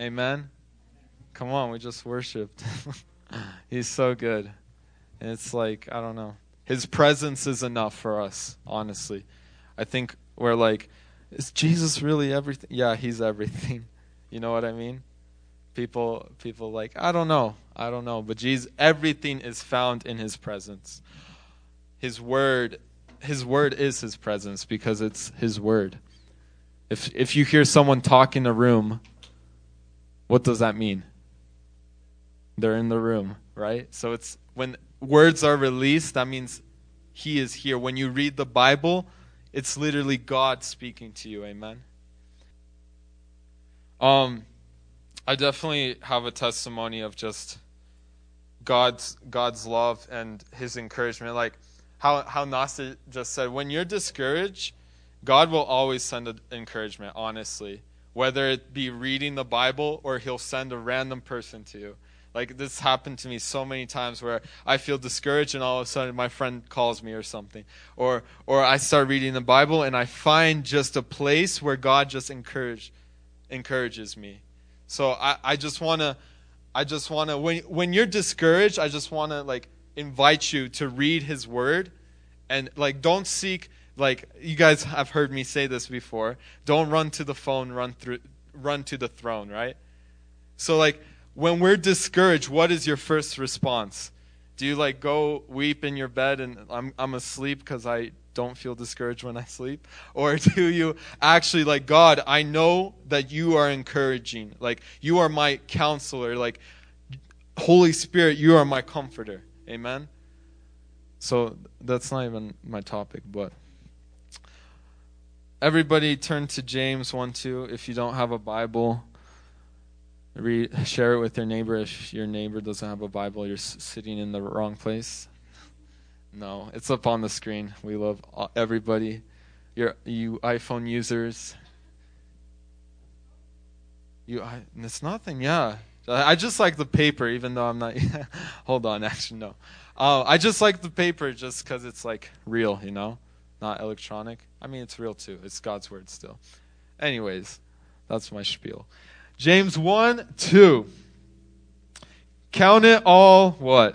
Amen. Come on, we just worshiped. He's so good. And it's like, I don't know. His presence is enough for us, honestly. I think we're like, is Jesus really everything? Yeah, he's everything. You know what I mean? People like, I don't know. But Jesus, everything is found in his presence. His word is his presence because it's his word. If you hear someone talk in a room, what does that mean? They're in the room, right? So it's when words are released, that means he is here. When you read the Bible, it's literally God speaking to you. Amen. I definitely have a testimony of just God's love and his encouragement. Like how Nasta just said, when you're discouraged, God will always send an encouragement, honestly. Whether it be reading the Bible or he'll send a random person to you. Like this happened to me so many times where I feel discouraged and all of a sudden my friend calls me or something. Or I start reading the Bible and I find just a place where God just encourages me. So I just wanna when you're discouraged, I just wanna like invite you to read his word and like don't seek, like you guys have heard me say this before, don't run to the phone, run to the throne, right? So like when we're discouraged, what is your first response? Do you like go weep in your bed and I'm asleep because I don't feel discouraged when I sleep? Or do you actually like, God, I know that you are encouraging. Like you are my counselor. Like Holy Spirit, you are my comforter. Amen? So that's not even my topic, but everybody turn to James 1:2. If you don't have a Bible, share it with your neighbor. If your neighbor doesn't have a Bible, you're sitting in the wrong place. No, it's up on the screen. We love everybody. You iPhone users. It's nothing, yeah. I just like the paper, even though I'm not. Hold on, actually, no. I just like the paper just because it's like real, you know? Not electronic. I mean, it's real too. It's God's word still. Anyways, that's my spiel. James 1:2. Count it all what?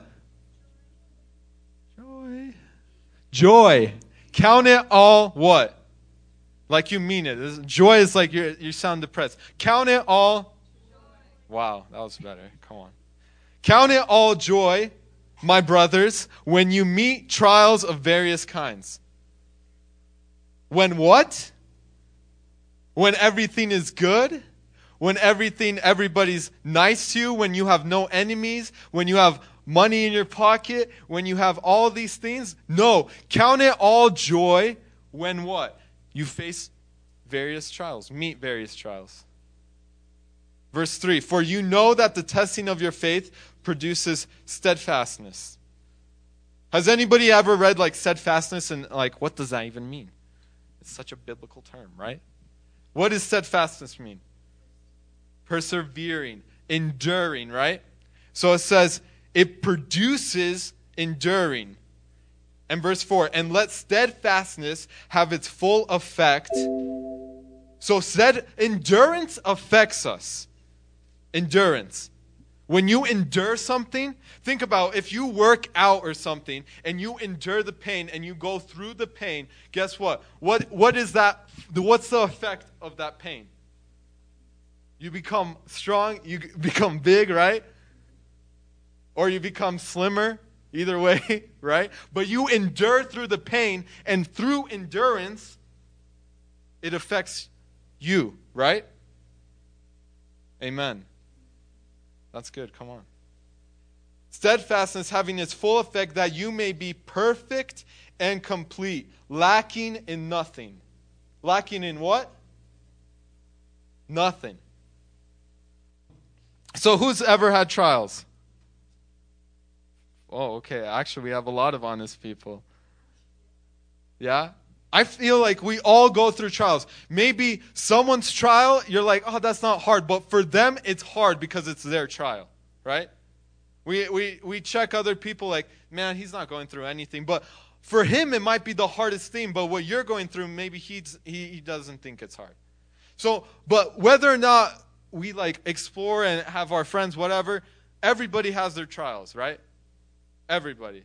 Joy. Count it all what? Like you mean it. Joy is like you sound depressed. Count it all. Wow, that was better. Come on. Count it all joy, my brothers, when you meet trials of various kinds. When what? When everything is good? When everybody's nice to you? When you have no enemies? When you have money in your pocket? When you have all these things? No. Count it all joy when what? You face various trials. Meet various trials. Verse 3, for you know that the testing of your faith produces steadfastness. Has anybody ever read like steadfastness and like what does that even mean? It's such a biblical term, right? What does steadfastness mean? Persevering, enduring, right? So it says it produces enduring. And verse 4, and let steadfastness have its full effect. So endurance affects us. Endurance. When you endure something, think about if you work out or something and you endure the pain and you go through the pain, guess what? What is that? What's the effect of that pain? You become strong, you become big, right? Or you become slimmer, either way, right? But you endure through the pain, and through endurance, it affects you, right? Amen. That's good, come on. Steadfastness having its full effect that you may be perfect and complete, lacking in nothing. Lacking in what? Nothing. So who's ever had trials? Oh, okay. Actually, we have a lot of honest people. Yeah? I feel like we all go through trials. Maybe someone's trial, you're like, oh, that's not hard. But for them, it's hard because it's their trial, right? We check other people like, man, he's not going through anything. But for him, it might be the hardest thing. But what you're going through, maybe he doesn't think it's hard. So, but whether or not we like explore and have our friends, whatever, everybody has their trials, right? Everybody.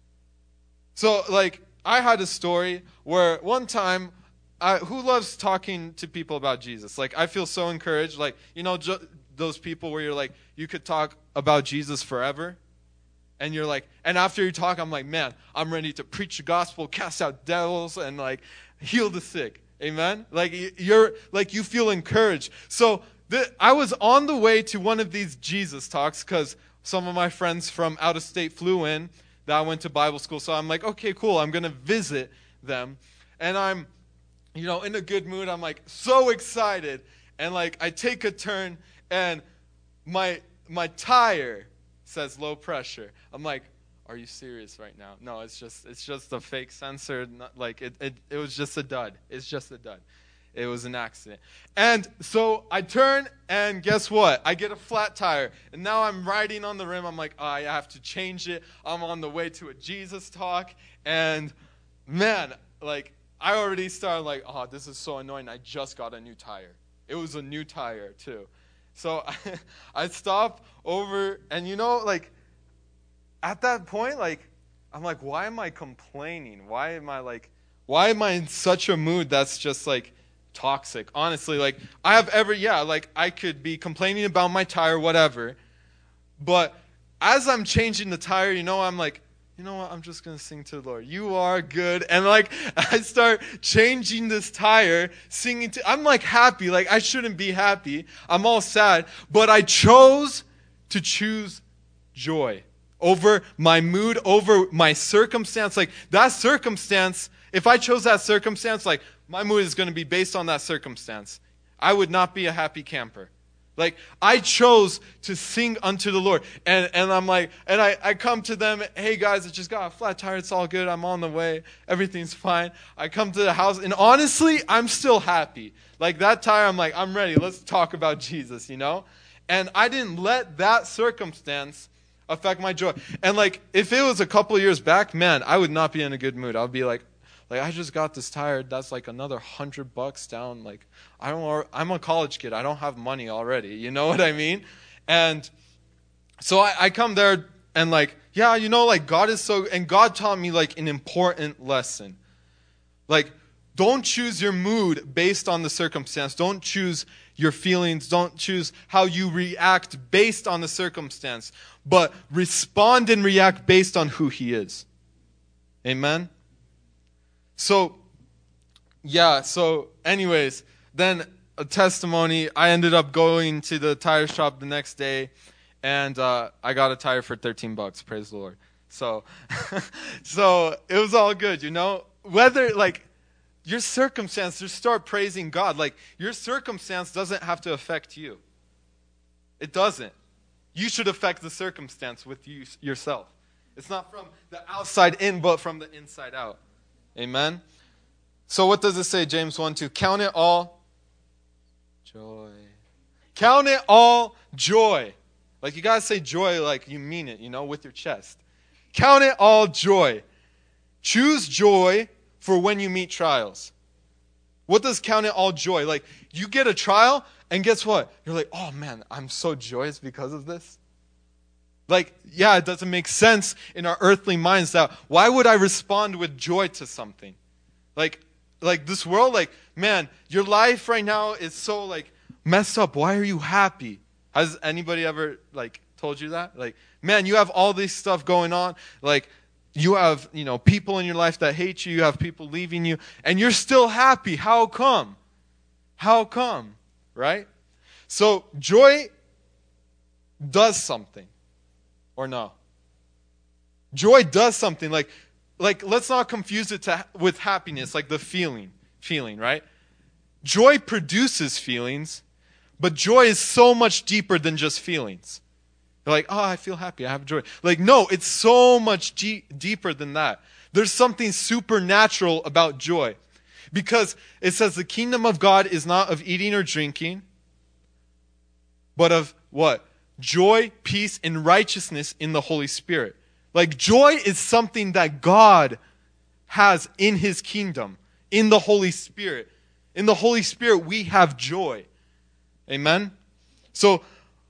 So like I had a story where one time, who loves talking to people about Jesus? Like I feel so encouraged. Like, those people where you're like, you could talk about Jesus forever. And you're like, and after you talk, I'm like, man, I'm ready to preach the gospel, cast out devils, and like heal the sick. Amen? Like you feel encouraged. So I was on the way to one of these Jesus talks because some of my friends from out of state flew in that I went to Bible school. So I'm like, okay, cool. I'm going to visit them. And I'm, in a good mood. I'm like so excited. And like I take a turn and my tire says low pressure. I'm like, are you serious right now? No, it's just a fake sensor. Like it was just a dud. It's just a dud. It was an accident. And so I turn and guess what? I get a flat tire. And now I'm riding on the rim. I'm like, I have to change it. I'm on the way to a Jesus talk. And man, like I already started like, oh, this is so annoying. I just got a new tire. It was a new tire too. So I stop over and like at that point, like I'm like, why am I complaining? Why am I in such a mood that's just like toxic? Honestly, like I could be complaining about my tire, whatever. But as I'm changing the tire, I'm like, you know what? I'm just going to sing to the Lord. You are good. And like, I start changing this tire, singing I'm like happy. Like I shouldn't be happy. I'm all sad, but I chose to choose joy over my mood, over my circumstance. Like that circumstance, if I chose that circumstance, like my mood is going to be based on that circumstance. I would not be a happy camper. Like I chose to sing unto the Lord. And I'm like, and I come to them, hey guys, I just got a flat tire, it's all good, I'm on the way, everything's fine. I come to the house and honestly, I'm still happy. Like that tire, I'm like, I'm ready, let's talk about Jesus, And I didn't let that circumstance affect my joy. And like, if it was a couple of years back, man, I would not be in a good mood. I'll be like, I just got this tire. That's like another $100 down. Like, I'm a college kid. I don't have money already. You know what I mean? And so I come there and like, yeah, like God is and God taught me like an important lesson. Like, don't choose your mood based on the circumstance. Don't choose your feelings. Don't choose how you react based on the circumstance. But respond and react based on who He is. Amen? So anyways, then a testimony, I ended up going to the tire shop the next day, and I got a tire for $13, praise the Lord. So, so it was all good, Whether, like, your circumstance, just start praising God. Like, your circumstance doesn't have to affect you. It doesn't. You should affect the circumstance with yourself. It's not from the outside in, but from the inside out. Amen? So what does it say, James 1:2? Count it all joy. Count it all joy. Like you got to say joy like you mean it, with your chest. Count it all joy. Choose joy for when you meet trials. What does count it all joy? Like you get a trial and guess what? You're like, oh man, I'm so joyous because of this. Like, yeah, it doesn't make sense in our earthly minds that why would I respond with joy to something? Like this world, like, man, your life right now is so like messed up. Why are you happy? Has anybody ever like told you that? Like, man, you have all this stuff going on. Like, you have, people in your life that hate you. You have people leaving you, and you're still happy. How come? How come? Right? So joy does something. Or no? Joy does something. Like let's not confuse it with happiness, like the feeling, right? Joy produces feelings, but joy is so much deeper than just feelings. You're like, oh, I feel happy, I have joy. Like, no, it's so much deeper than that. There's something supernatural about joy. Because it says the kingdom of God is not of eating or drinking, but of what? Joy, peace, and righteousness in the Holy Spirit. Like joy is something that God has in His kingdom, in the Holy Spirit. In the Holy Spirit, we have joy. Amen? So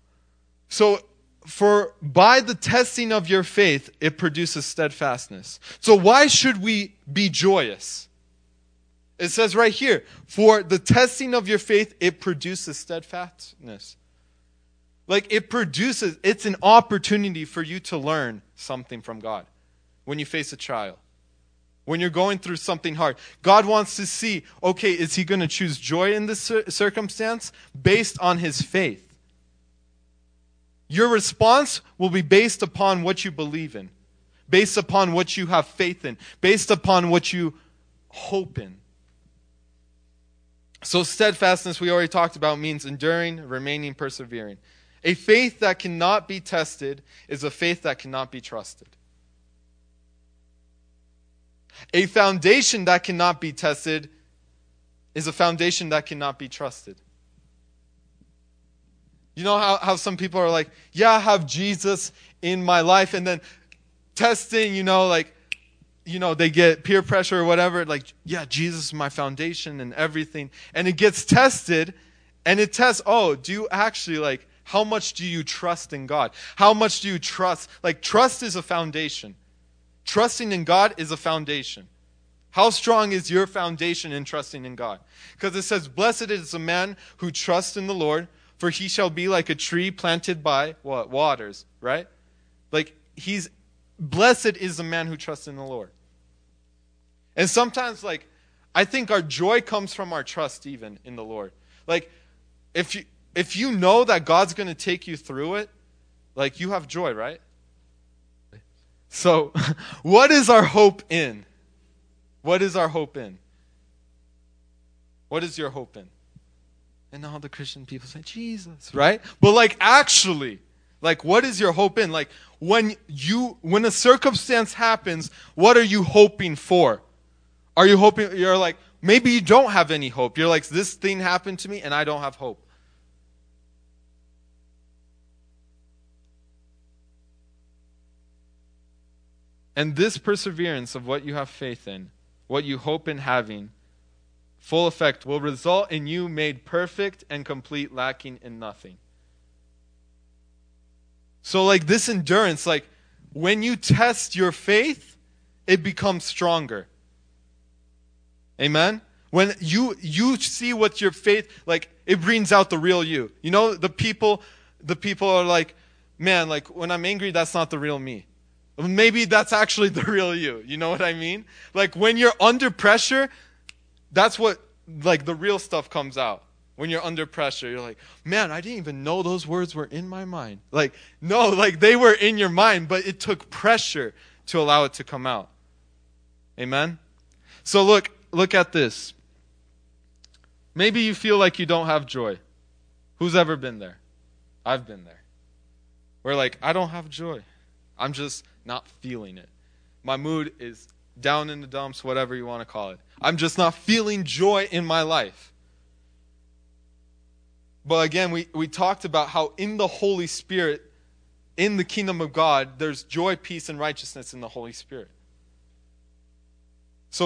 for by the testing of your faith, it produces steadfastness. So why should we be joyous? It says right here, for the testing of your faith, it produces steadfastness. Like it's an opportunity for you to learn something from God when you face a trial. When you're going through something hard, God wants to see, okay, is he going to choose joy in this circumstance based on his faith? Your response will be based upon what you believe in, based upon what you have faith in, based upon what you hope in. So steadfastness, we already talked about, means enduring, remaining, persevering. A faith that cannot be tested is a faith that cannot be trusted. A foundation that cannot be tested is a foundation that cannot be trusted. You know how some people are like, yeah, I have Jesus in my life, and then testing, they get peer pressure or whatever, like, yeah, Jesus is my foundation and everything. And it gets tested, and it tests, do you actually, how much do you trust in God? How much do you trust? Trust is a foundation. Trusting in God is a foundation. How strong is your foundation in trusting in God? Because it says, blessed is the man who trusts in the Lord, for he shall be like a tree planted by what? Waters, right? Blessed is the man who trusts in the Lord. And sometimes, I think our joy comes from our trust even in the Lord. If you know that God's going to take you through it, you have joy, right? So, what is our hope in? What is our hope in? What is your hope in? And all the Christian people say, Jesus, right? But actually, what is your hope in? When a circumstance happens, what are you hoping for? Are you hoping, you're maybe you don't have any hope. You're this thing happened to me and I don't have hope. And this perseverance of what you have faith in, what you hope in having, full effect will result in you made perfect and complete, lacking in nothing. So this endurance, when you test your faith, it becomes stronger. Amen? When you see what your faith, it brings out the real you. The people are man, when I'm angry, that's not the real me. Maybe that's actually the real you. You know what I mean? When you're under pressure, that's what, the real stuff comes out. When you're under pressure, you're man, I didn't even know those words were in my mind. No, they were in your mind, but it took pressure to allow it to come out. Amen? So look at this. Maybe you feel like you don't have joy. Who's ever been there? I've been there. We're I don't have joy. I'm just not feeling it. My mood is down in the dumps, whatever you want to call it. I'm just not feeling joy in my life. But again, we talked about how in the Holy Spirit, in the kingdom of God, there's joy, peace, and righteousness in the Holy Spirit. So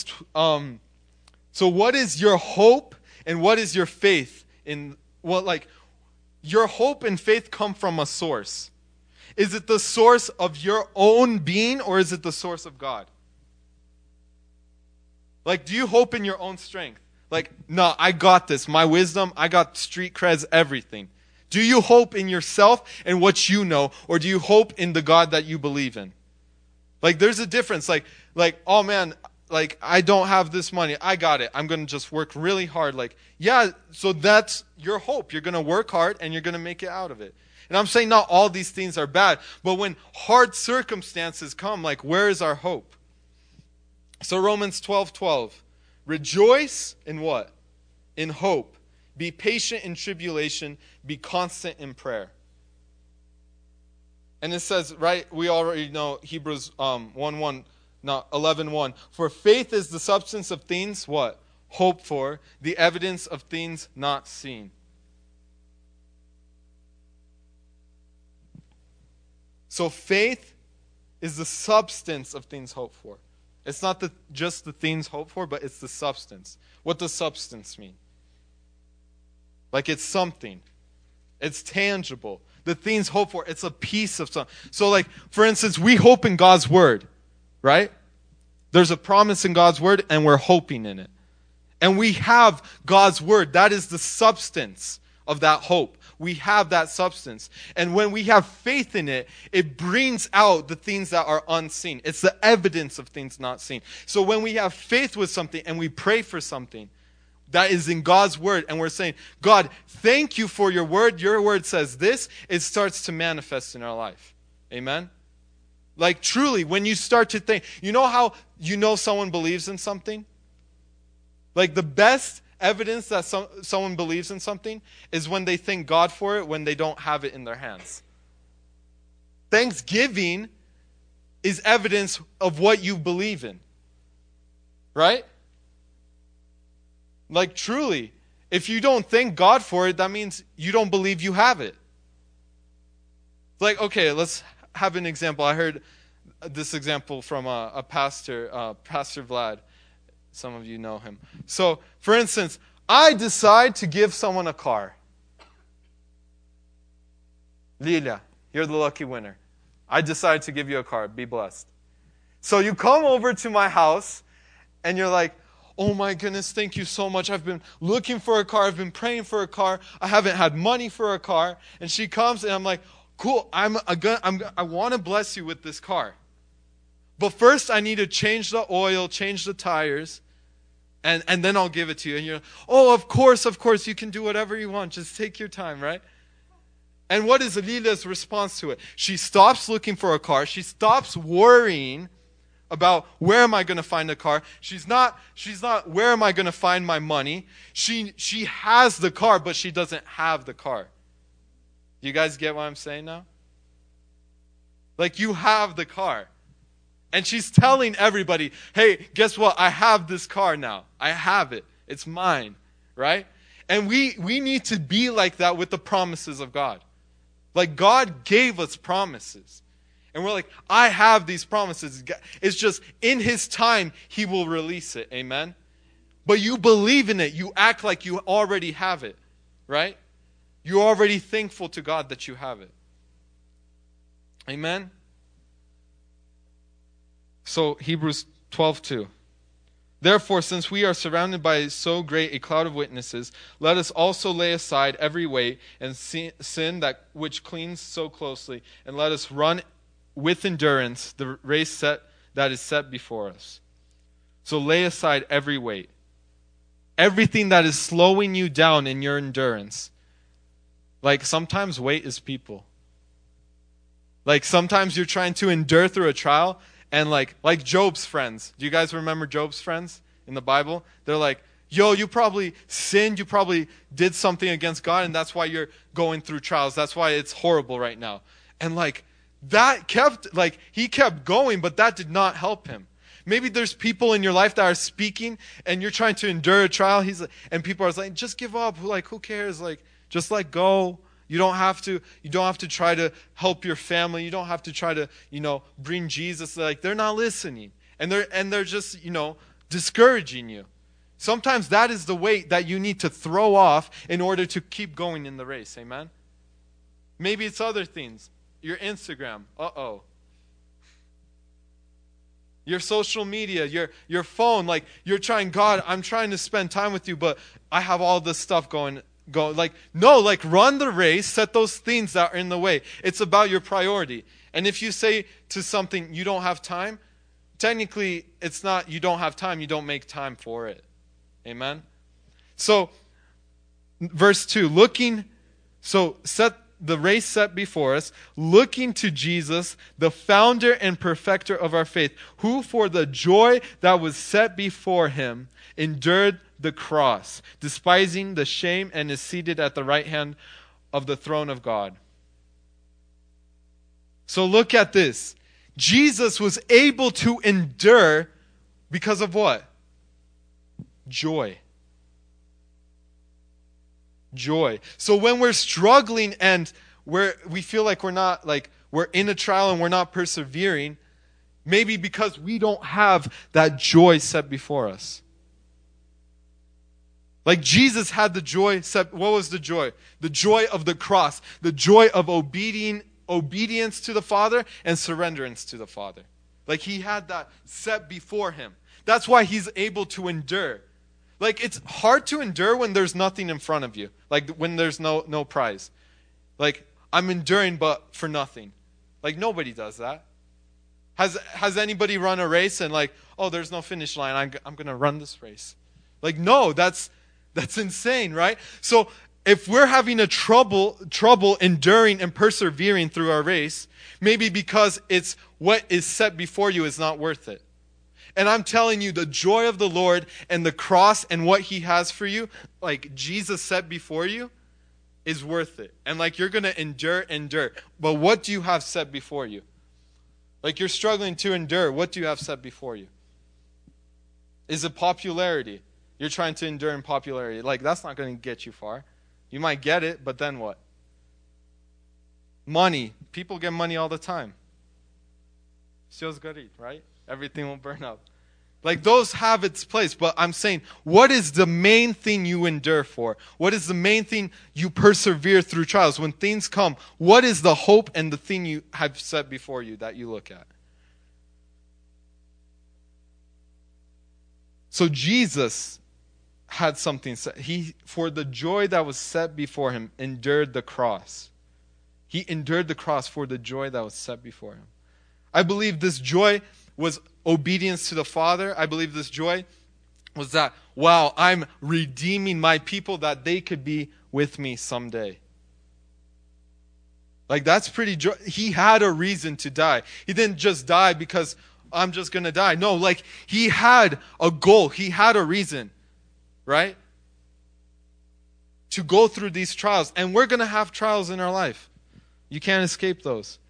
so what is your hope and what is your faith in your hope and faith come from a source? Is it the source of your own being or is it the source of God? Do you hope in your own strength? No, I got this. My wisdom, I got street creds, everything. Do you hope in yourself and what you know, or do you hope in the God that you believe in? There's a difference. Oh man, I don't have this money. I got it. I'm going to just work really hard. Yeah, so that's your hope. You're going to work hard and you're going to make it out of it. And I'm saying not all these things are bad, but when hard circumstances come, where is our hope? So Romans 12:12, rejoice in what? In hope. Be patient in tribulation. Be constant in prayer. And it says, right, we already know Hebrews 11:1. For faith is the substance of things, what? Hoped for, the evidence of things not seen. So faith is the substance of things hoped for. It's not just the things hoped for, but it's the substance. What does substance mean? It's something. It's tangible. The things hoped for, it's a piece of something. So like, for instance, we hope in God's word, right? There's a promise in God's word and we're hoping in it. And we have God's word. That is the substance of that hope. We have that substance. And when we have faith in it, it brings out the things that are unseen. It's the evidence of things not seen. So when we have faith with something and we pray for something that is in God's word, and we're saying, God, thank you for your word. Your word says this. It starts to manifest in our life. Amen? Like truly, when you start to think, you know how you know someone believes in something? Like the best evidence that someone believes in something is when they thank God for it when they don't have it in their hands. Thanksgiving is evidence of what you believe in. Right? Like truly, if you don't thank God for it, that means you don't believe you have it. Like, okay, let's have an example. I heard this example from a pastor, Pastor Vlad. Some of you know him. So, for instance, I decide to give someone a car. Lilia, you're the lucky winner. I decide to give you a car. Be blessed. So you come over to my house and you're like, oh my goodness, thank you so much. I've been looking for a car. I've been praying for a car. I haven't had money for a car. And she comes and I'm like, cool, I want to bless you with this car. But first I need to change the oil, change the tires, and then I'll give it to you. And you're like, oh, of course, you can do whatever you want. Just take your time, right? And what is Lilia's response to it? She stops looking for a car. She stops worrying about where am I going to find a car. She's not where am I going to find my money. She has the car, but she doesn't have the car. You guys get what I'm saying now? Like you have the car. And she's telling everybody, hey, guess what? I have this car now. I have it. It's mine, right? And we need to be like that with the promises of God. Like God gave us promises. And we're like, I have these promises. It's just in His time, He will release it. Amen? But you believe in it. You act like you already have it, right? You're already thankful to God that you have it. Amen? So Hebrews 12:2. Therefore, since we are surrounded by so great a cloud of witnesses, let us also lay aside every weight and sin that which clings so closely, and let us run with endurance the race that is set before us. So lay aside every weight. Everything that is slowing you down in your endurance. Like sometimes weight is people. Like sometimes you're trying to endure through a trial. And like Job's friends. Do you guys remember Job's friends in the Bible? They're like, yo, you probably sinned. You probably did something against God. And that's why you're going through trials. That's why it's horrible right now. And like he kept going, but that did not help him. Maybe there's people in your life that are speaking and you're trying to endure a trial. And people are like, just give up. Like, who cares? Like, just let go. You don't have to try to help your family. You don't have to try to, bring Jesus. Like they're not listening. And they're just, discouraging you. Sometimes that is the weight that you need to throw off in order to keep going in the race. Amen. Maybe it's other things. Your Instagram. Your social media, your phone, like you're trying, God, I'm trying to spend time with you, but I have all this stuff going. Run the race, set those things that are in the way. It's about your priority. And if you say to something, you don't have time, technically it's not you don't have time, you don't make time for it. Amen? So, verse 2, set the race set before us, looking to Jesus, the founder and perfecter of our faith, who for the joy that was set before him endured the cross, despising the shame, and is seated at the right hand of the throne of God. So look at this. Jesus was able to endure because of what? Joy. Joy. So when we're struggling and we feel like we're in a trial and we're not persevering, maybe because we don't have that joy set before us. Like Jesus had the joy. What was the joy? The joy of the cross. The joy of obedience to the Father and surrenderance to the Father. Like he had that set before him. That's why he's able to endure. Like it's hard to endure when there's nothing in front of you. Like when there's no prize. Like I'm enduring but for nothing. Like nobody does that. Has anybody run a race and like, oh, there's no finish line. I'm going to run this race. Like no, that's insane, right? So if we're having a trouble enduring and persevering through our race, maybe because it's what is set before you is not worth it. And I'm telling you, the joy of the Lord and the cross and what he has for you, like Jesus set before you, is worth it. And like you're going to endure. But what do you have set before you? Like you're struggling to endure. What do you have set before you? Is it popularity? You're trying to endure in popularity. Like that's not going to get you far. You might get it, but then what? Money. People get money all the time. Feels good, right? Everything will burn up. Like those have its place, but I'm saying, what is the main thing you endure for? What is the main thing you persevere through trials? When things come, what is the hope and the thing you have set before you that you look at? So Jesus had something set. He, for the joy that was set before him, endured the cross. He endured the cross for the joy that was set before him. I believe this joy was obedience to the Father. I believe this joy was that, wow, I'm redeeming my people that they could be with me someday. Like that's pretty joy. He had a reason to die. He didn't just die because I'm just going to die. No, like he had a goal. He had a reason, right? To go through these trials. And we're going to have trials in our life. You can't escape those.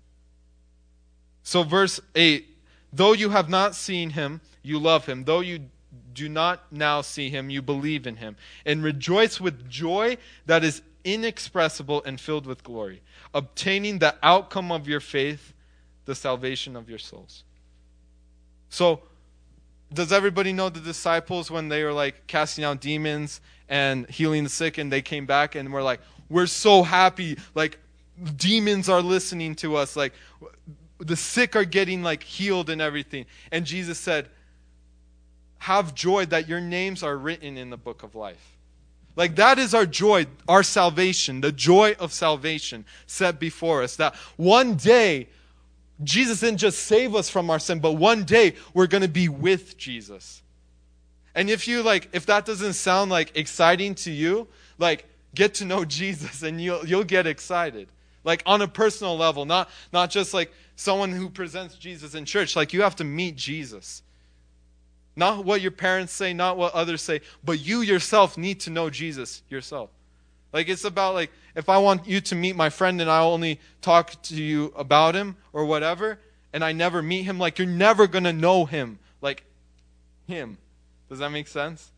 So verse 8, though you have not seen him, you love him. Though you do not now see him, you believe in him. And rejoice with joy that is inexpressible and filled with glory, obtaining the outcome of your faith, the salvation of your souls. So, does everybody know the disciples when they were like casting out demons and healing the sick, and they came back and were like, we're so happy, like demons are listening to us, like the sick are getting like healed and everything. And Jesus said, have joy that your names are written in the book of life. Like that is our joy, our salvation, the joy of salvation set before us. That one day, Jesus didn't just save us from our sin, but one day we're going to be with Jesus. And if that doesn't sound like exciting to you, like get to know Jesus and you'll get excited. Like on a personal level, not just like someone who presents Jesus in church. Like you have to meet Jesus. Not what your parents say, not what others say, but you yourself need to know Jesus yourself. Like it's about like, if I want you to meet my friend and I only talk to you about him or whatever, and I never meet him, like you're never going to know him like him. Does that make sense?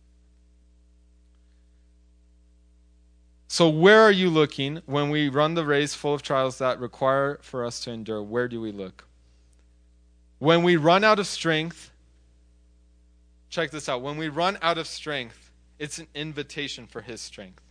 So where are you looking when we run the race full of trials that require for us to endure? Where do we look? When we run out of strength, check this out. When we run out of strength, it's an invitation for his strength.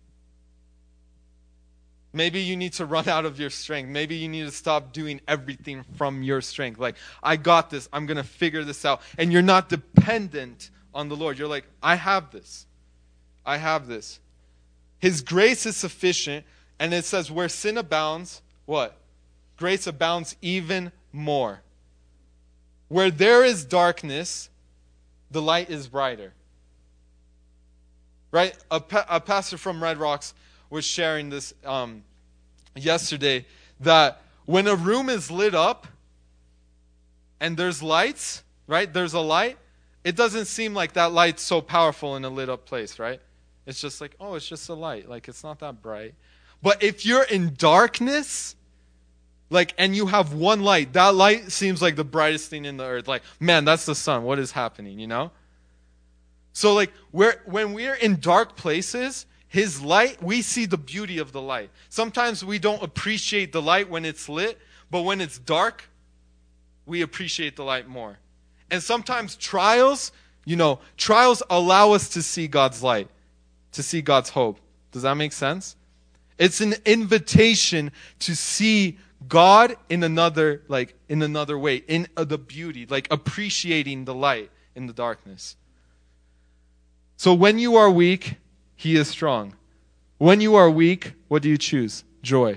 Maybe you need to run out of your strength. Maybe you need to stop doing everything from your strength. Like, I got this. I'm going to figure this out. And you're not dependent on the Lord. You're like, I have this. I have this. His grace is sufficient. And it says, where sin abounds, what? Grace abounds even more. Where there is darkness, the light is brighter. Right? A pastor from Red Rocks was sharing this yesterday, that when a room is lit up and there's lights, right? There's a light. It doesn't seem like that light's so powerful in a lit up place, right? It's just like, oh, it's just a light. Like it's not that bright. But if you're in darkness, like, and you have one light, that light seems like the brightest thing in the earth. Like, man, that's the sun. What is happening, you know? So like when we're in dark places, his light, we see the beauty of the light. Sometimes we don't appreciate the light when it's lit, but when it's dark, we appreciate the light more. And sometimes trials trials allow us to see God's light, to see God's hope. Does that make sense? It's an invitation to see God in another way, in the beauty, like appreciating the light in the darkness. So when you are weak, He is strong. When you are weak, what do you choose? Joy.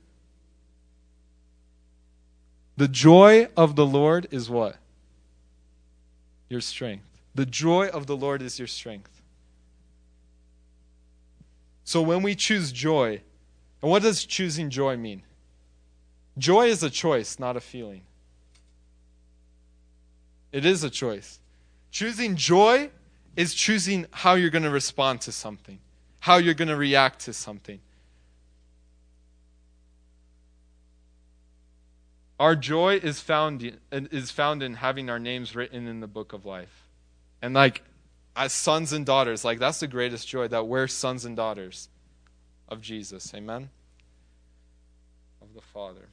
The joy of the Lord is what? Your strength. The joy of the Lord is your strength. So when we choose joy, and what does choosing joy mean? Joy is a choice, not a feeling. It is a choice. Choosing joy is choosing how you're going to respond to something, how you're going to react to something. Our joy is found in having our names written in the book of life. And as sons and daughters, that's the greatest joy, that we're sons and daughters of Jesus. Amen? Of the Father.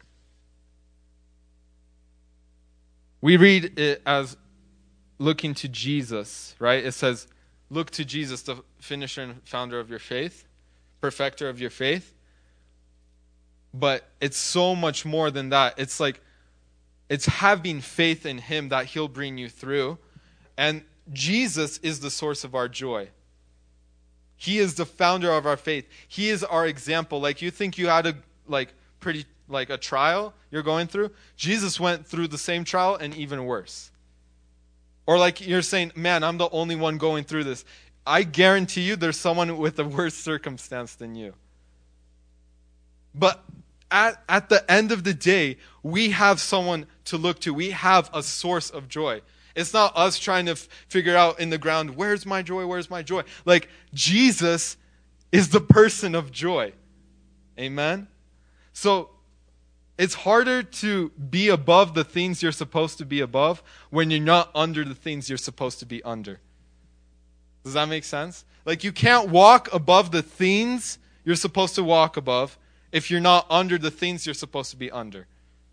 We read it as looking to Jesus, right? It says, look to Jesus, the finisher and founder of your faith, perfecter of your faith. But it's so much more than that. It's having faith in Him that He'll bring you through. And Jesus is the source of our joy. He is the founder of our faith. He is our example. You think you had a trial you're going through? Jesus went through the same trial and even worse. Or you're saying, man, I'm the only one going through this. I guarantee you there's someone with a worse circumstance than you. But at the end of the day, we have someone to look to. We have a source of joy. It's not us trying to figure out in the ground, where's my joy, where's my joy? Jesus is the person of joy. Amen? So, it's harder to be above the things you're supposed to be above when you're not under the things you're supposed to be under. Does that make sense? You can't walk above the things you're supposed to walk above if you're not under the things you're supposed to be under.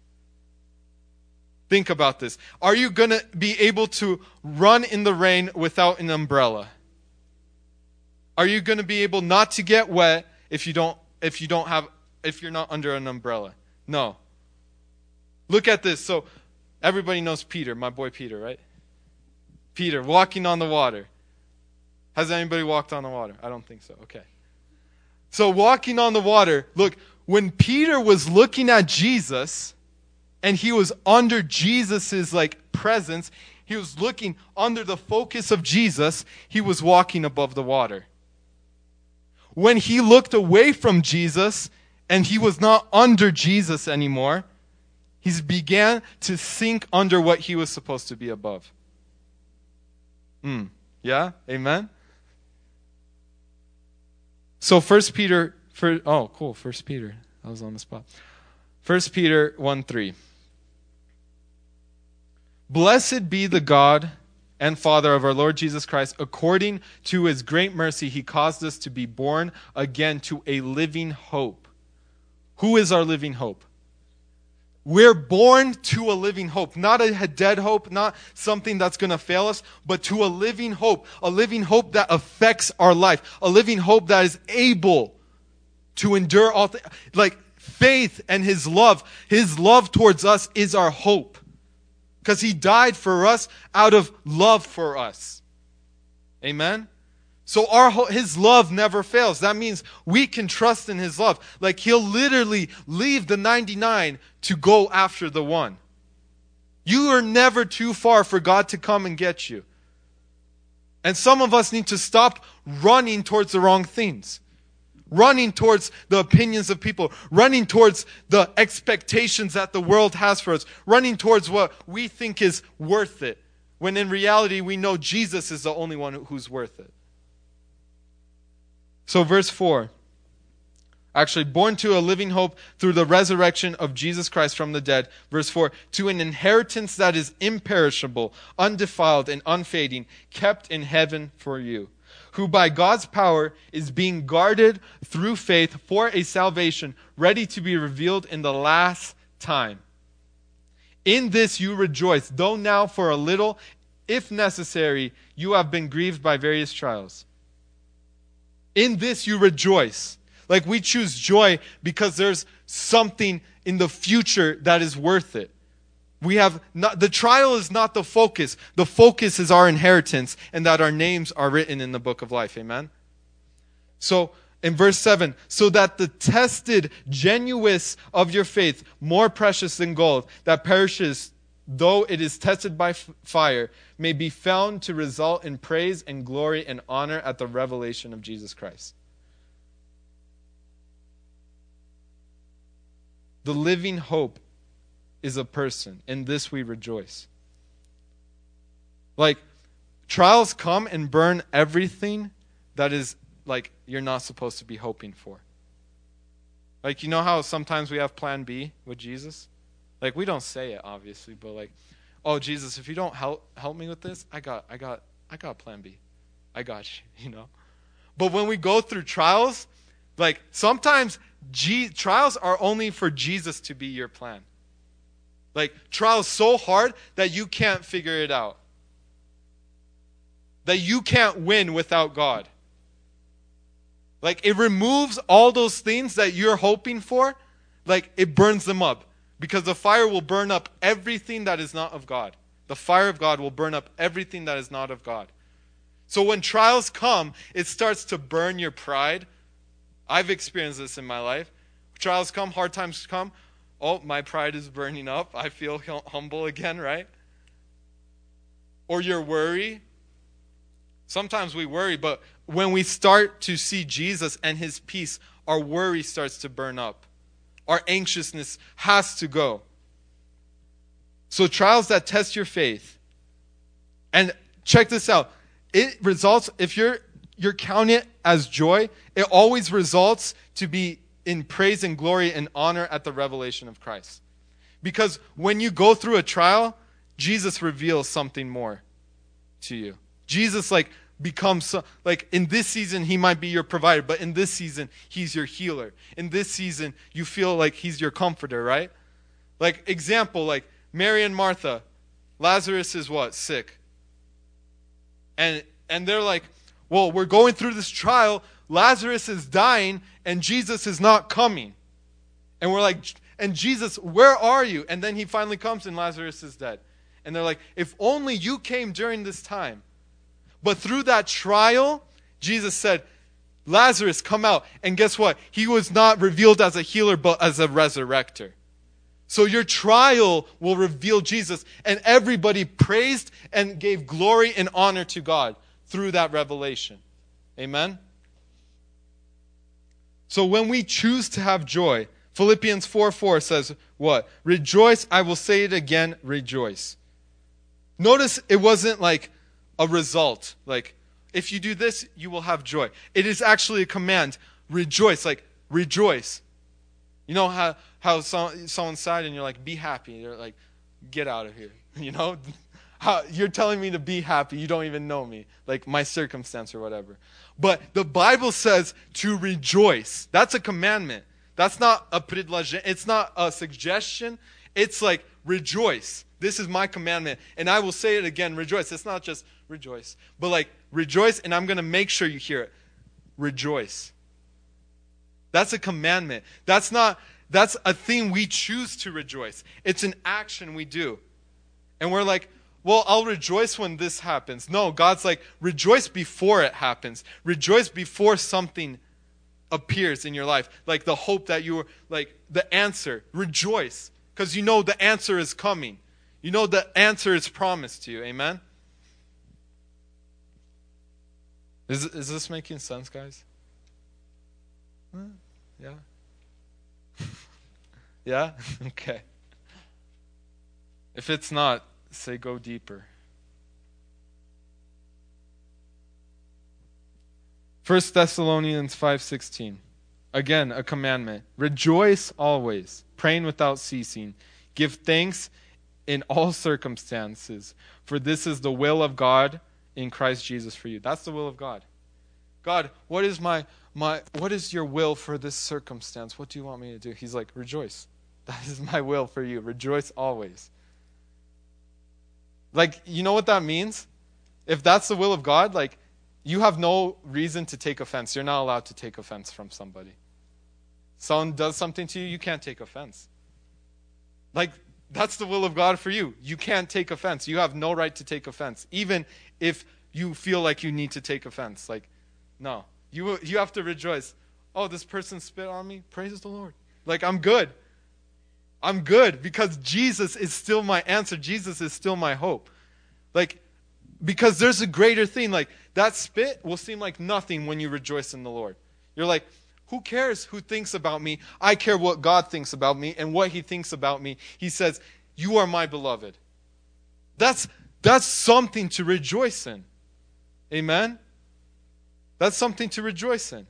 Think about this. Are you going to be able to run in the rain without an umbrella? Are you going to be able not to get wet if you're not under an umbrella? No. Look at this. So everybody knows Peter, my boy Peter, right? Peter walking on the water. Has anybody walked on the water? I don't think so. Okay. So walking on the water, look, when Peter was looking at Jesus and he was under Jesus's presence, he was looking under the focus of Jesus, he was walking above the water. When he looked away from Jesus and he was not under Jesus anymore, he began to sink under what he was supposed to be above. Yeah? Amen? So 1 Peter, 1 Peter. I was on the spot. 1 Peter 1:3. Blessed be the God and Father of our Lord Jesus Christ. According to His great mercy, He caused us to be born again to a living hope. Who is our living hope? We're born to a living hope. Not a dead hope, not something that's going to fail us, but to a living hope. A living hope that affects our life. A living hope that is able to endure all things. Faith and His love towards us is our hope. Because He died for us out of love for us. Amen? So His love never fails. That means we can trust in His love. He'll literally leave the 99 to go after the one. You are never too far for God to come and get you. And some of us need to stop running towards the wrong things. Running towards the opinions of people. Running towards the expectations that the world has for us. Running towards what we think is worth it. When in reality, we know Jesus is the only one who's worth it. So verse 4. Actually, born to a living hope through the resurrection of Jesus Christ from the dead. Verse 4. To an inheritance that is imperishable, undefiled, and unfading, kept in heaven for you. Who by God's power is being guarded through faith for a salvation ready to be revealed in the last time. In this you rejoice, though now for a little, if necessary, you have been grieved by various trials. In this you rejoice. Like, we choose joy because there's something in the future that is worth it. We have not, the trial is not the focus. The focus is our inheritance and that our names are written in the book of life. Amen? So, in verse 7, so that the tested genuineness of your faith, more precious than gold, that perishes though it is tested by fire, may be found to result in praise and glory and honor at the revelation of Jesus Christ. The living hope is a person. In this we rejoice. Like, trials come and burn everything that is, like, you're not supposed to be hoping for. Like, you know how sometimes we have plan B with Jesus? Like, we don't say it, obviously, but like, oh, Jesus, if you don't help me with this, I got plan B. I got you, you know? But when we go through trials, like, sometimes trials are only for Jesus to be your plan. Like, trials so hard that you can't figure it out. That you can't win without God. Like, it removes all those things that you're hoping for. Like, it burns them up. Because the fire will burn up everything that is not of God. The fire of God will burn up everything that is not of God. So when trials come, it starts to burn your pride. I've experienced this in my life. Trials come, hard times come. Oh, my pride is burning up. I feel humble again, right? Or your worry. Sometimes we worry, but when we start to see Jesus and his peace, our worry starts to burn up. Our anxiousness has to go. So trials that test your faith. And check this out. It results, if you're counting it as joy, it always results to be in praise and glory and honor at the revelation of Christ. Because when you go through a trial, Jesus reveals something more to you. Jesus becomes, in this season, he might be your provider, but in this season, he's your healer. In this season, you feel like he's your comforter, right? Example, Mary and Martha, Lazarus is what? Sick. And they're like, well, we're going through this trial, Lazarus is dying, and Jesus is not coming. And we're like, and Jesus, where are you? And then he finally comes and Lazarus is dead. And they're like, if only you came during this time. But through that trial, Jesus said, Lazarus, come out. And guess what? He was not revealed as a healer, but as a resurrector. So your trial will reveal Jesus. And everybody praised and gave glory and honor to God through that revelation. Amen? So when we choose to have joy, Philippians 4:4 says what? Rejoice, I will say it again, rejoice. Notice it wasn't like a result. If you do this, you will have joy. It is actually a command. Rejoice, rejoice. You know how someone's sad and you're like, be happy. You're like, get out of here. You know? You're telling me to be happy. You don't even know me. My circumstance or whatever. But the Bible says to rejoice. That's a commandment. That's not a предложение. It's not a suggestion. It's rejoice. This is my commandment. And I will say it again, rejoice. It's not just rejoice. But rejoice, and I'm going to make sure you hear it. Rejoice. That's a commandment. That's a thing we choose to rejoice. It's an action we do. And we're like, well, I'll rejoice when this happens. No, God's like, rejoice before it happens. Rejoice before something appears in your life. The hope that you were, the answer. Rejoice. Because you know the answer is coming. You know the answer is promised to you. Amen? Is this making sense, guys? Yeah? Yeah? Okay. If it's not, say go deeper. 1 Thessalonians 5:16. Again, a commandment. Rejoice always, praying without ceasing. Give thanks in all circumstances, for this is the will of God in Christ Jesus for you. That's the will of God. God, what is what is your will for this circumstance? What do you want me to do? He's like, rejoice. That is my will for you. Rejoice always. Like, you know what that means? If that's the will of God, like, you have no reason to take offense. You're not allowed to take offense from somebody. Someone does something to you, you can't take offense. Like, that's the will of God for you. You can't take offense. You have no right to take offense, even if you feel like you need to take offense. Like, no. You have to rejoice. Oh, this person spit on me? Praise the Lord. Like, I'm good. I'm good because Jesus is still my answer. Jesus is still my hope. Like, because there's a greater thing. Like, that spit will seem like nothing when you rejoice in the Lord. You're like, who cares who thinks about me? I care what God thinks about me, and what he thinks about me. He says, you are my beloved. That's something to rejoice in. Amen? That's something to rejoice in.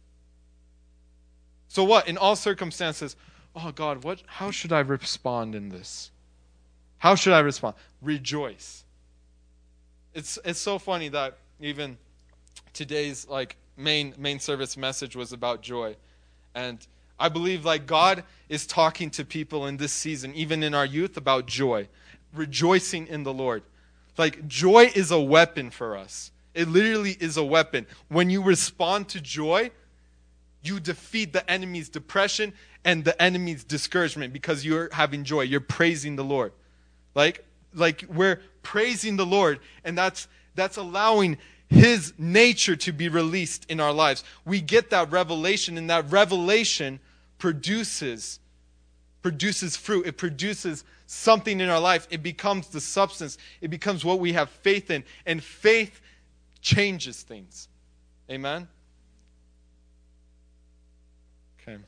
So what? In all circumstances, oh God, how should I respond in this? How should I respond? Rejoice. It's so funny that even today's main service message was about joy. And I believe God is talking to people in this season, even in our youth, about joy. Rejoicing in the Lord. Joy is a weapon for us. It literally is a weapon. When you respond to joy, you defeat the enemy's depression and the enemy's discouragement because you're having joy. You're praising the Lord. We're praising the Lord, and that's allowing his nature to be released in our lives. We get that revelation, and that revelation produces fruit. It produces something in our life. It becomes the substance. It becomes what we have faith in, and faith changes things. Amen? Okay.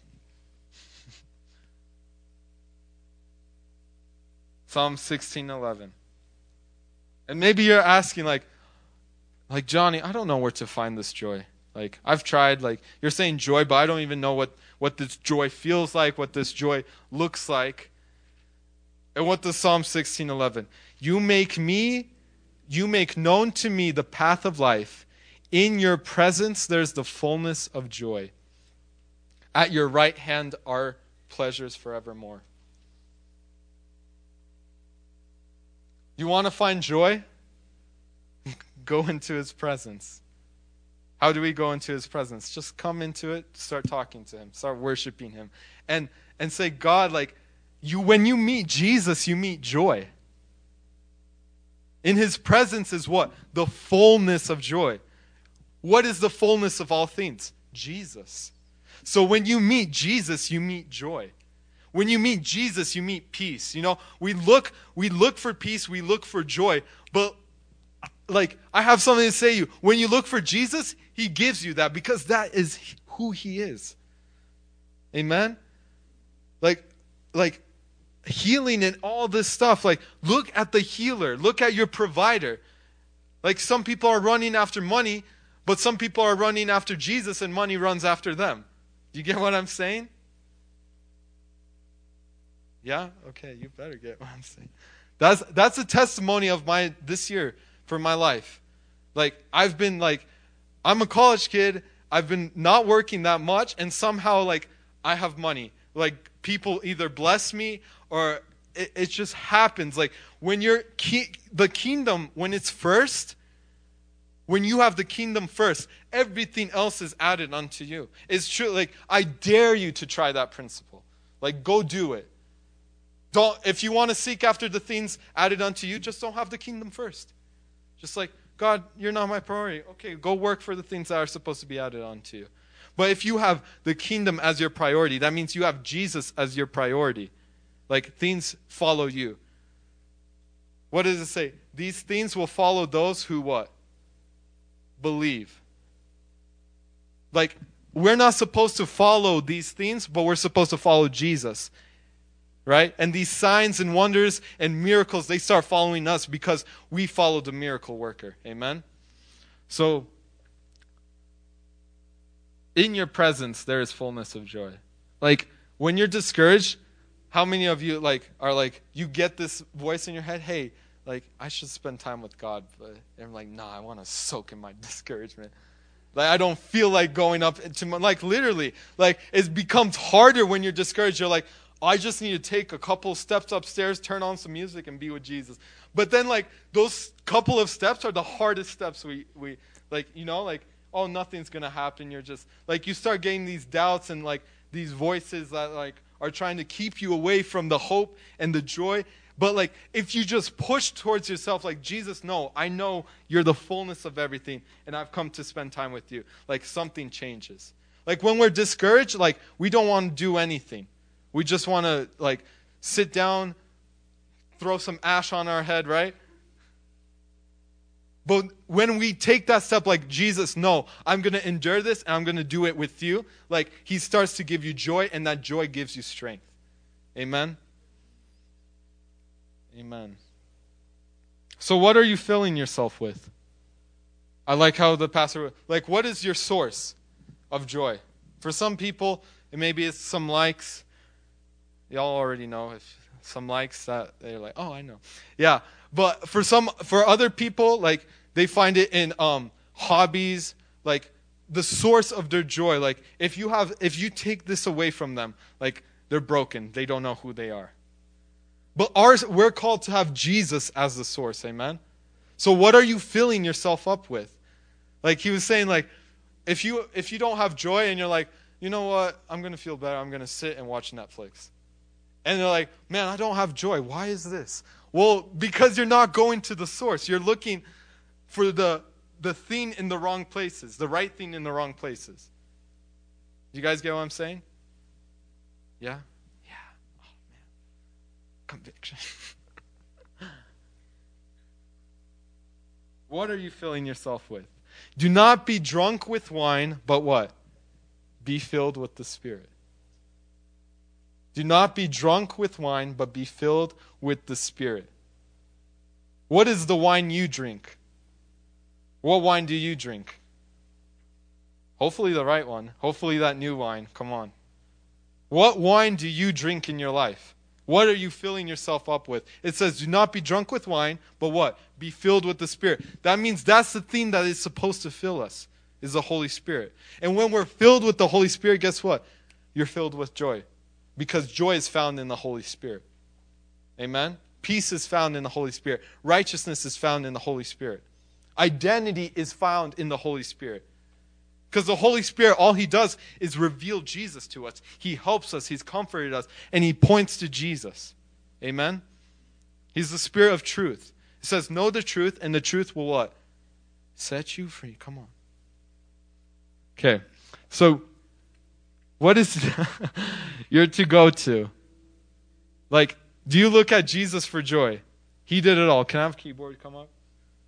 Psalm 16:11. And maybe you're asking like Johnny, I don't know where to find this joy. I've tried, you're saying joy, but I don't even know what this joy feels like, what this joy looks like. And what does Psalm 16:11? You make known to me the path of life. In your presence there's the fullness of joy. At your right hand are pleasures forevermore. You want to find joy? Go into his presence. How do we go into his presence? Just come into it, start talking to him, start worshiping him. And say, God, when you meet Jesus, you meet joy. In his presence is what? The fullness of joy. What is the fullness of all things? Jesus. So when you meet Jesus, you meet joy. When you meet Jesus, you meet peace. We look for peace, we look for joy. But I have something to say to you. When you look for Jesus, he gives you that because that is who he is. Amen? Healing and all this stuff. Look at the healer. Look at your provider. Some people are running after money, but some people are running after Jesus and money runs after them. You get what I'm saying? Yeah? Okay, you better get what I'm saying. That's a testimony of this year for my life. I'm a college kid. I've been not working that much, and somehow I have money. People either bless me or it just happens. When you're the kingdom, when it's first, when you have the kingdom first, everything else is added unto you. It's true. I dare you to try that principle. Go do it. If you want to seek after the things added unto you, just don't have the kingdom first. Just God, you're not my priority. Okay, go work for the things that are supposed to be added onto you. But if you have the kingdom as your priority, that means you have Jesus as your priority. Things follow you. What does it say? These things will follow those who what? Believe. We're not supposed to follow these things, but we're supposed to follow Jesus. Right? And these signs and wonders and miracles, they start following us because we follow the miracle worker. Amen? So, in your presence, there is fullness of joy. When you're discouraged, how many of you are you get this voice in your head, hey, I should spend time with God. But I'm nah, I want to soak in my discouragement. I don't feel like going up to literally, it becomes harder when you're discouraged. You're I just need to take a couple steps upstairs, turn on some music, and be with Jesus. But then, like, those couple of steps are the hardest steps we like, you know, like, oh, nothing's going to happen. You're just, like, you start getting these doubts and, like, these voices that, like, are trying to keep you away from the hope and the joy. But, like, if you just push towards yourself, like, Jesus, no, I know you're the fullness of everything, and I've come to spend time with you. Like, something changes. Like, when we're discouraged, like, we don't want to do anything. We just want to, like, sit down, throw some ash on our head, right? But when we take that step, like, Jesus, no, I'm going to endure this, and I'm going to do it with you, like, he starts to give you joy, and that joy gives you strength. Amen? Amen. So what are you filling yourself with? I like how the pastor, like, what is your source of joy? For some people, maybe it's some likes. Y'all already know if some likes that they're like, oh, I know. Yeah. But for other people, like, they find it in hobbies, like the source of their joy. Like, if you take this away from them, like, they're broken. They don't know who they are. But we're called to have Jesus as the source. Amen. So what are you filling yourself up with? Like he was saying, like, if you don't have joy and you're like, you know what, I'm going to feel better. I'm going to sit and watch Netflix. And they're like, man, I don't have joy. Why is this? Well, because you're not going to the source. You're looking for the thing in the wrong places, the right thing in the wrong places. You guys get what I'm saying? Yeah? Yeah. Oh, man. Conviction. What are you filling yourself with? Do not be drunk with wine, but what? Be filled with the Spirit. Do not be drunk with wine, but be filled with the Spirit. What is the wine you drink? What wine do you drink? Hopefully the right one. Hopefully that new wine. Come on. What wine do you drink in your life? What are you filling yourself up with? It says, do not be drunk with wine, but what? Be filled with the Spirit. That means that's the thing that is supposed to fill us, is the Holy Spirit. And when we're filled with the Holy Spirit, guess what? You're filled with joy. Because joy is found in the Holy Spirit. Amen? Peace is found in the Holy Spirit. Righteousness is found in the Holy Spirit. Identity is found in the Holy Spirit. Because the Holy Spirit, all he does is reveal Jesus to us. He helps us, he's comforted us, and he points to Jesus. Amen? He's the Spirit of truth. It says, know the truth, and the truth will what? Set you free. Come on. Okay. So, what is you're to go to? Like, do you look at Jesus for joy? He did it all. Can I have keyboard come up?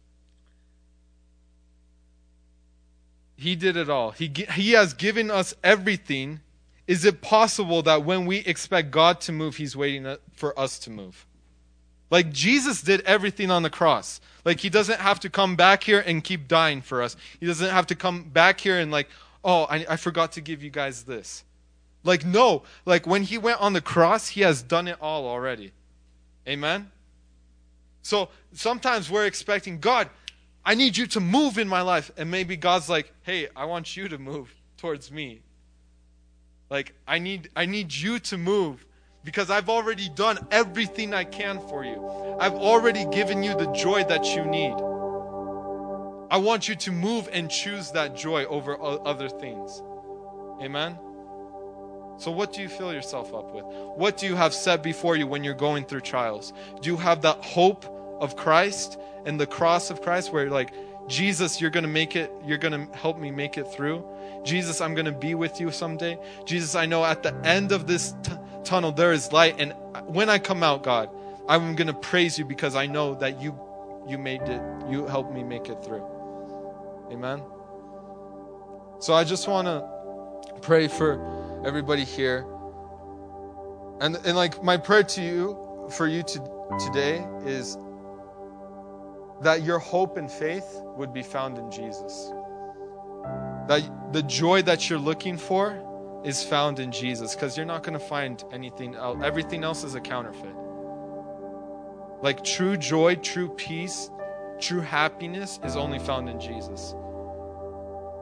He did it all. He has given us everything. Is it possible that when we expect God to move, he's waiting for us to move? Like, Jesus did everything on the cross. Like, he doesn't have to come back here and keep dying for us. He doesn't have to come back here and like, oh, I forgot to give you guys this. Like, no. Like, when he went on the cross, he has done it all already. Amen? So, sometimes we're expecting, God, I need you to move in my life. And maybe God's like, hey, I want you to move towards me. Like, I need you to move because I've already done everything I can for you. I've already given you the joy that you need. I want you to move and choose that joy over other things. Amen? So what do you fill yourself up with? What do you have set before you when you're going through trials? Do you have that hope of Christ and the cross of Christ where you're like, Jesus, you're going to make it. You're going to help me make it through. Jesus, I'm going to be with you someday. Jesus, I know at the end of this tunnel there is light. And when I come out, God, I'm going to praise you because I know that you made it. You helped me make it through. Amen. So I just want to pray for everybody here. And like my prayer to you, for you today is that your hope and faith would be found in Jesus. That the joy that you're looking for is found in Jesus, because you're not going to find anything else. Everything else is a counterfeit. Like true joy, true peace, true happiness is only found in Jesus.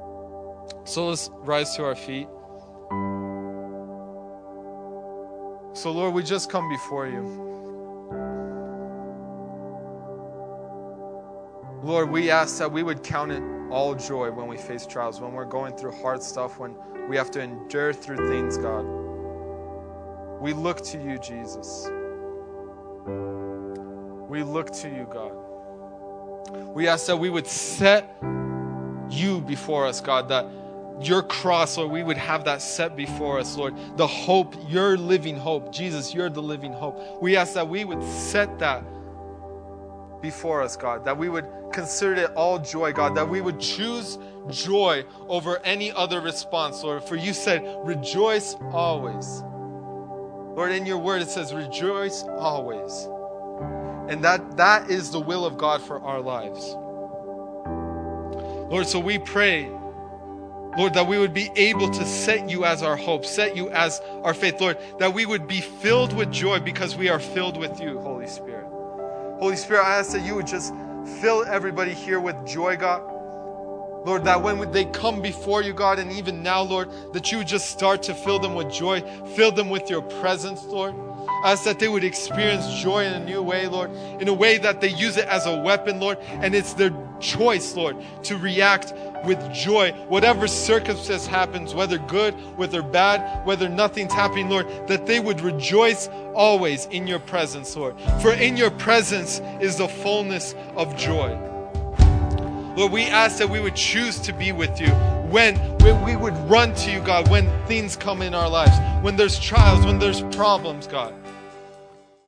So let's rise to our feet. So, Lord, we just come before you. Lord, we ask that we would count it all joy when we face trials, when we're going through hard stuff, when we have to endure through things, God. We look to you, Jesus. We look to you, God. We ask that we would set you before us, God, that your cross, Lord, we would have that set before us, Lord. The hope, your living hope. Jesus, you're the living hope. We ask that we would set that before us, God, that we would consider it all joy, God, that we would choose joy over any other response, Lord. For you said, rejoice always. Lord, in your word it says, rejoice always. And that is the will of God for our lives. Lord, so we pray, Lord, that we would be able to set you as our hope, set you as our faith, Lord, that we would be filled with joy because we are filled with you, Holy Spirit. Holy Spirit, I ask that you would just fill everybody here with joy, God. Lord, that when they come before you, God, and even now, Lord, that you would just start to fill them with joy, fill them with your presence, Lord. I ask that they would experience joy in a new way, Lord, in a way that they use it as a weapon, Lord, and it's their choice, Lord, to react with joy. Whatever circumstance happens, whether good, whether bad, whether nothing's happening, Lord, that they would rejoice always in your presence, Lord. For in your presence is the fullness of joy. Lord, we ask that we would choose to be with you when we would run to you, God, when things come in our lives, when there's trials, when there's problems, God.